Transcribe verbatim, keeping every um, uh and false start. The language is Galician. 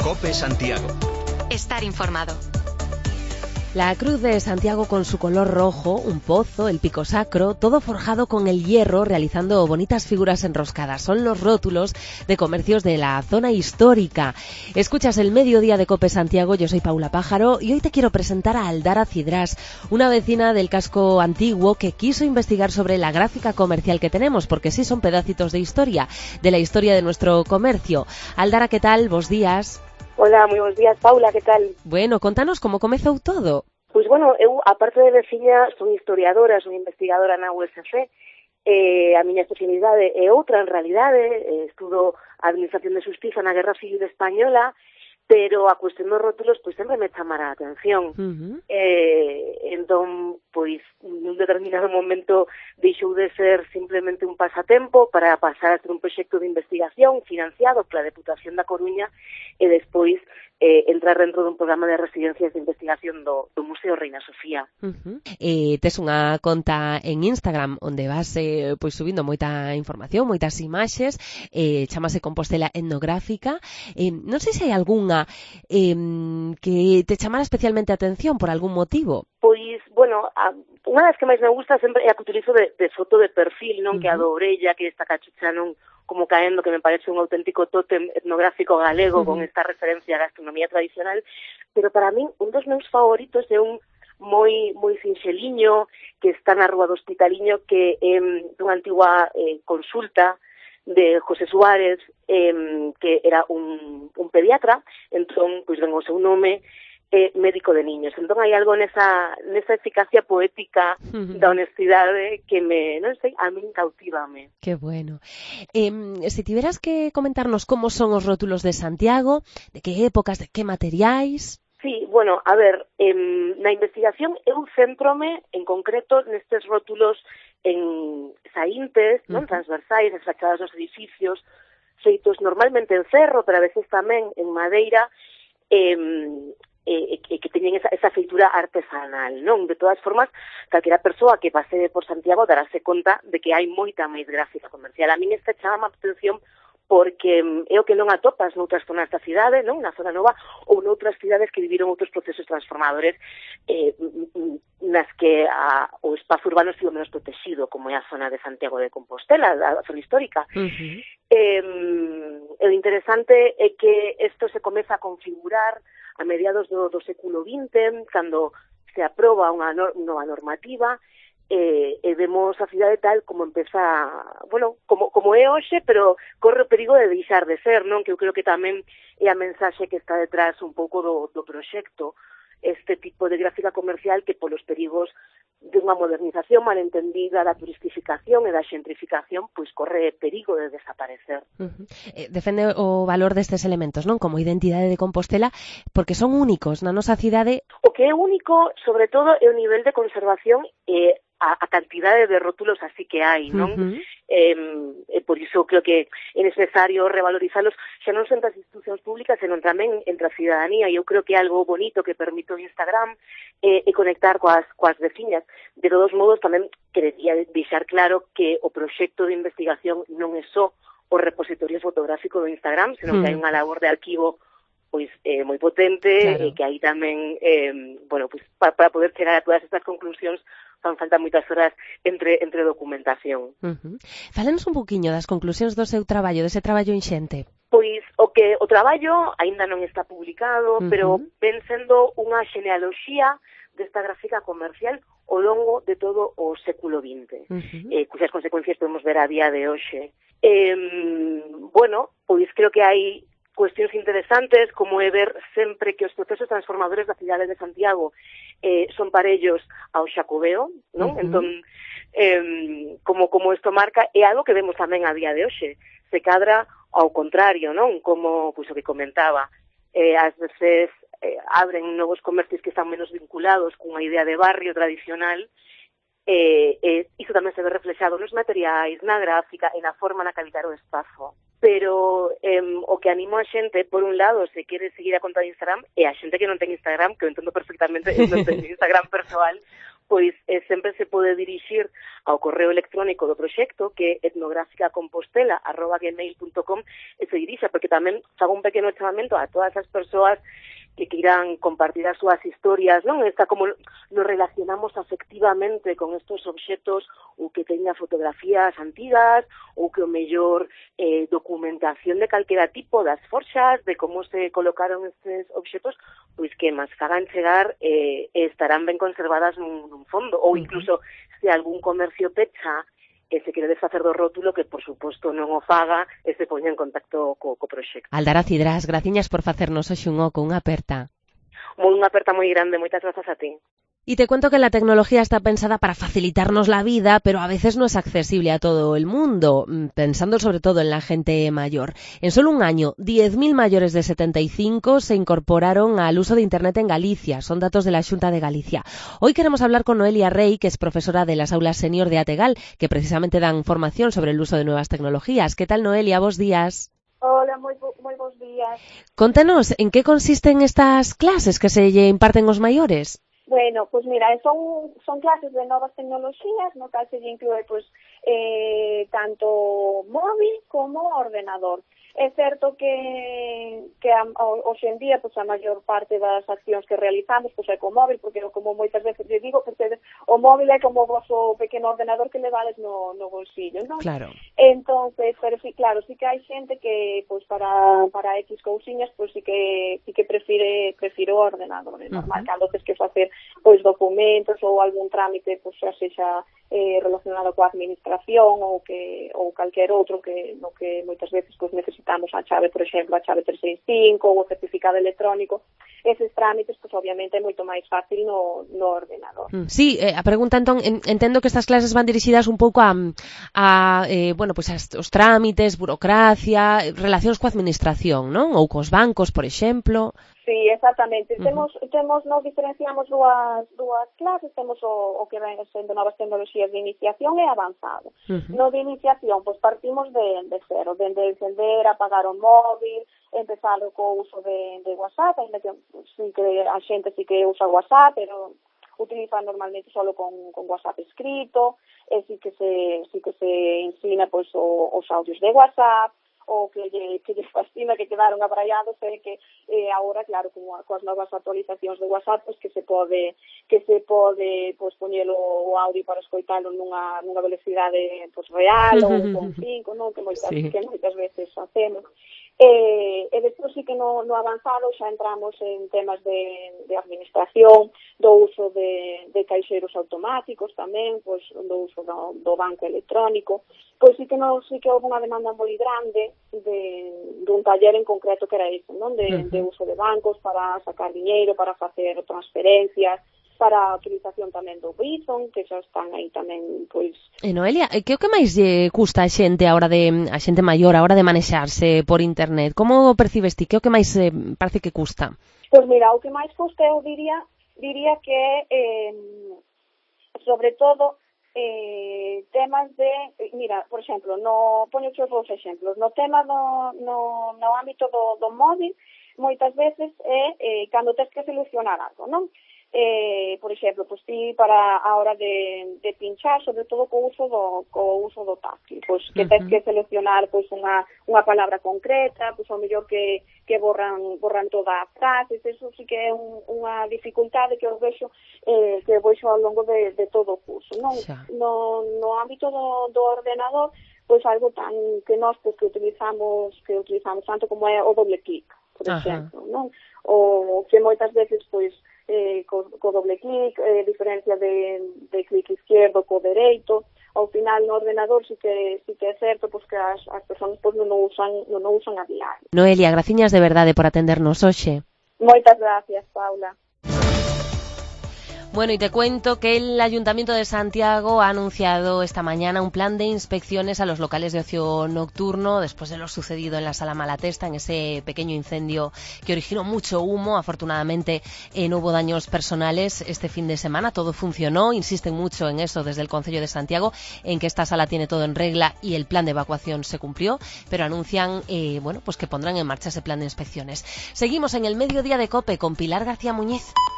COPE Santiago. Estar informado. La cruz de Santiago con su color rojo, un pozo, el pico sacro, todo forjado con el hierro, realizando bonitas figuras enroscadas. Son los rótulos de comercios de la zona histórica. Escuchas el Mediodía de COPE Santiago, yo soy Paula Pájaro y hoy te quiero presentar a Aldara Cidrás, una vecina del casco antiguo que quiso investigar sobre la gráfica comercial que tenemos, porque sí son pedacitos de historia, de la historia de nuestro comercio. Aldara, ¿qué tal? Bos días. Hola, moi bons días, Paula, que tal? Bueno, contanos como comezou todo. Pois, bueno, eu, aparte de veciña, son historiadora, son investigadora na U S C, eh, a miña especialidade é outra, en realidade, eh, estudo Administración de Xustiza na Guerra Civil Española, pero a cuestión dos rótulos, pois, sempre me chamara a atención. Uh-huh. Eh, entón, pois, nun determinado momento deixou de ser simplemente un pasatempo para pasar a ser un proxecto de investigación financiado pola Deputación da Coruña e despois eh, entrar dentro dun programa de residencias de investigación do, do Museo Reina Sofía. Uh-huh. Eh, tes unha conta en Instagram onde vas eh, pois subindo moita información, moitas imaxes, eh, chamase Compostela Etnográfica. Eh, non sei se hai algunha eh, que te chamara especialmente a atención por algún motivo. Pois, bueno, a, unha das que máis me gusta sempre é a que utilizo de, de foto de perfil, non? Uh-huh. Que a do orella, que esta cachucha non como caendo, que me parece un auténtico tótem etnográfico galego, uh-huh, con esta referencia á gastronomía tradicional, pero para min un dos meus favoritos é un moi moi sinxeliño que está na Rúa do Hospitaliño, que é eh, dunha antigua eh, consulta de José Suárez, eh, que era un, un pediatra, entón, pois ben o seu nome, eh, médico de niños. Entón hai algo nesa, nesa eficacia poética uh-huh. da honestidade que me, non sei, a min cautívame. Que bueno. Eh, se tiveras que comentarnos como son os rótulos de Santiago, de que épocas, de que materiais... Sí, bueno, a ver, eh, na investigación eu céntrome en concreto nestes rótulos en saíntes, non, uh-huh, transversais, as fachadas dos edificios, feitos normalmente en cerro, pero a veces tamén en madeira, eh, e eh, que teñen esa, esa feitura artesanal, non? De todas formas, calquera persoa que pase por Santiago darase conta de que hai moita máis gráfica comercial. A min esta chama a atención porque é o que non atopas noutras zonas da cidade, non? Na zona nova ou noutras cidades que viviron outros procesos transformadores eh, nas que a, o espazo urbano estivo menos protegido, como é a zona de Santiago de Compostela, a zona histórica. Uh-huh. Eh, o interesante é que isto se comeza a configurar a mediados do, do século vinte, cando se aproba unha nor, nova normativa, e, e vemos a cidade tal como empeza, bueno, como, como é hoxe, pero corre o perigo de deixar de ser, non? Que eu creo que tamén é a mensaxe que está detrás un pouco do, do proxecto, este tipo de gráfica comercial que polos perigos de unha modernización malentendida, da turistificación e da xentrificación, pois corre perigo de desaparecer. Uh-huh. Eh, defende o valor destes elementos, non? Como identidade de Compostela, porque son únicos na nosa cidade. O que é único, sobre todo, é o nivel de conservación e a, a cantidade de rótulos así que hai, non? Uh-huh. Eh, eh, por iso creo que é necesario revalorizalos xa non son das institucións públicas, senón tamén entre a cidadanía, e eu creo que é algo bonito que permite o Instagram eh, e conectar coas, coas veciñas. De todos modos, tamén querería deixar claro que o proxecto de investigación non é só o repositorio fotográfico do Instagram, senón uh-huh. que hai unha labor de arquivo pois eh, moi potente, claro, e que aí tamén, eh, bueno, pois para, para poder chegar a todas estas conclusións fan falta moitas horas entre entre documentación. Uh-huh. Fálenos un poquinho das conclusións do seu traballo, dese traballo inxente. Pois o que o traballo aínda non está publicado, uh-huh, pero ven sendo unha xenealoxía desta gráfica comercial ao longo de todo o século vinte, uh-huh, eh, cuxas consecuencias podemos ver a día de hoxe. Eh, bueno, pois creo que hai cuestións interesantes, como é ver sempre que os procesos transformadores da cidade de Santiago eh, son parellos ao xacobeo, non? Uh-huh. Entón, eh, como como isto marca, é algo que vemos tamén a día de hoxe. Se cadra ao contrario, non? Como pois, o que comentaba, eh, ás veces eh, abren novos comercios que están menos vinculados cunha idea de barrio tradicional, eh, eh, iso tamén se ve reflexado nos materiais, na gráfica e na forma na que habitar o espazo. Pero eh, o que animo a xente, por un lado, se quere seguir a conta de Instagram, e a xente que non ten Instagram, que eu entendo perfectamente, eu non ten Instagram persoal, pois eh, sempre se pode dirixir ao correo electrónico do proxecto, que é etnográficacompostela arroba gmail punto com, e se dirixa, porque tamén fago un pequeno chamamento a todas as persoas que queiran compartir as súas historias, non? Esta como nos relacionamos afectivamente con estos obxetos, ou que teña fotografías antigas, ou que o mellor eh, documentación de calquera tipo das forxas, de como se colocaron estes obxetos, pois que mas fagan chegar eh, estarán ben conservadas nun, nun fondo, ou incluso se algún comercio pecha e se quere desfacer do rótulo, que por suposto non o faga e se poña en contacto co, co proxecto. Aldara Cidrás, graciñas por facernos hoxe un oco, unha aperta. Moi unha aperta moi grande, moitas grazas a ti. Y te cuento que la tecnología está pensada para facilitarnos la vida, pero a veces no es accesible a todo el mundo, pensando sobre todo en la gente mayor. En solo un año, diez mil mayores de setenta y cinco se incorporaron al uso de Internet en Galicia. Son datos de la Xunta de Galicia. Hoy queremos hablar con Noelia Rey, que es profesora de las aulas senior de Ategal, que precisamente dan formación sobre el uso de nuevas tecnologías. ¿Qué tal, Noelia? Bos días. Hola, moi, moi bons días. Contanos, ¿en qué consisten estas clases que se imparten aos maiores? Bueno, pues mira, son son clases de novas tecnoloxías, no cal se lle inclúe pues, eh, tanto móvil como ordenador. É certo que, que a, hoxe en día pues, a maior parte das accións que realizamos pues, é co móvil, porque como moitas veces lle digo, porque o móvil é como o vosso pequeno ordenador que levades no, no bolsillo, non? Claro. Entonces, pero sí, claro, sí que hai xente que pues, para, para X cousiñas pues, sí que sí que prefire, prefire o ordenador, é normal, uh-huh. Cando tes que facer pois, documentos ou algún trámite, pues, xa sexa eh, relacionado coa administración ou que ou calquer outro que no que moitas veces pues, necesitamos a chave, por exemplo, a chave trescentos sesenta e cinco ou o certificado electrónico, eses trámites, pues, obviamente é moito máis fácil no, no ordenador. Sí, eh, a pregunta entón, en, entendo que estas clases van dirixidas un pouco a, a eh, bueno, pues os trámites, burocracia, relacións coa administración, non? Ou cos bancos, por exemplo. Sí, exactamente. Uh-huh. Temos, temos, nos diferenciamos dúas, dúas clases, temos o, o que ven sendo novas tecnoloxías de iniciación e avanzado. Uh-huh. No de iniciación, pois partimos de, de cero, de, de encender, apagar o móvil, empezar co uso de, de WhatsApp, ainda que, sí que a xente sí que usa WhatsApp, pero utiliza normalmente solo con, con WhatsApp escrito, e sí que se, sí que se ensina pois, o, os audios de WhatsApp, o que lle, que lle fascina, que quedaron abraiados, é que eh, agora, claro, como coas novas actualizacións de WhatsApp, pues, que se pode que se pode pues, poñelo o audio para escoitalo nunha, nunha velocidade pues, real ou con cinco, non? Que moitas, sí. que moitas veces facemos. E, e despois sí que no, no avanzado xa entramos en temas de, de administración, do uso de, de caixeros automáticos tamén, pois do uso do, do banco electrónico. Pois sí que no, sí que houve unha demanda moi grande de, de un taller en concreto que era iso, non? De, uh-huh. de uso de bancos para sacar diñeiro, para facer transferencias, para a utilización tamén do Bizum, que xa están aí tamén, pois... E Noelia, que o que máis lle custa a xente a hora de a xente maior a hora de manexarse por internet? Como percibes ti? Que o que máis eh, parece que custa? Pois mira, o que máis custa eu diría diría que eh, sobre todo eh, temas de, mira, por exemplo, no poño que os dous exemplos, no tema do no, no ámbito do, do móvil, moitas veces é eh, cando tens que solucionar algo, non? Eh, por exemplo, pues, ti para a hora de, de pinchar, sobre todo co uso do, co uso do táctil, pois pues, que uh-huh. tens que seleccionar pois pues, unha, unha palabra concreta, pois pues, ao mellor que, que borran, borran toda a frase, eso sí que é un, unha dificultade que eu vexo eh, que vexo ao longo de, de todo o curso, non? No, no ámbito do, do ordenador, pois pues, algo tan que nós pues, que utilizamos que utilizamos tanto como é o doble clic, por exemplo, uh-huh. non? O que moitas veces, pois, eh, co, co doble clic, eh, diferencia de, de clic izquierdo co dereito, ao final no ordenador sí que sí que é certo pois, que as, as persoas pois, non o usan, non o usan a diario. Noelia, graciñas de verdade por atendernos hoxe. Moitas gracias, Paula. Bueno, y te cuento que el Ayuntamiento de Santiago ha anunciado esta mañana un plan de inspecciones a los locales de ocio nocturno después de lo sucedido en la Sala Malatesta, en ese pequeño incendio que originó mucho humo. Afortunadamente eh, no hubo daños personales este fin de semana, todo funcionó. Insisten mucho en eso desde el Concello de Santiago, en que esta sala tiene todo en regla y el plan de evacuación se cumplió, pero anuncian eh, bueno, pues que pondrán en marcha ese plan de inspecciones. Seguimos en el Mediodía de COPE con Pilar García Muñiz.